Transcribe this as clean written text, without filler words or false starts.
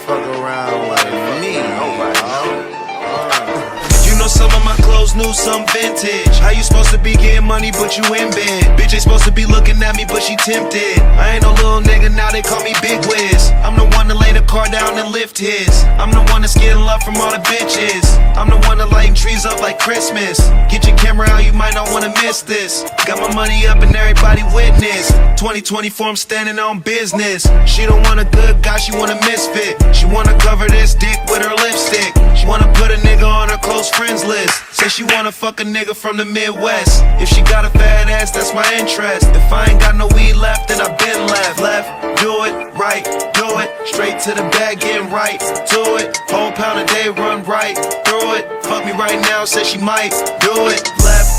fuck around with me. You know some of my clothes new, some vintage. How you supposed to be getting money but you in bed? Bitch ain't supposed to be looking at me but she tempted. I ain't no little nigga, now they call me Big Wiz. I'm the one to lay the car down and lift his. I'm the one that's getting love from all the bitches. I'm the one that lighting trees up like Christmas. Get your camera out, you might not wanna miss this. Got my money up and everybody witness. 2024, I'm standing on business. She don't want a good guy, she want a misfit. She wanna cover this dick with her lipstick. She wanna put a nigga on her close friends list. Say she wanna fuck a nigga from the Midwest. If she got a fat ass, that's my interest. If I ain't got no weed left, then I been left. Do it, right, do it. Straight to the bag, getting right to it. Whole pound a day, run right through it. Fuck me right now, say she might do it. Left,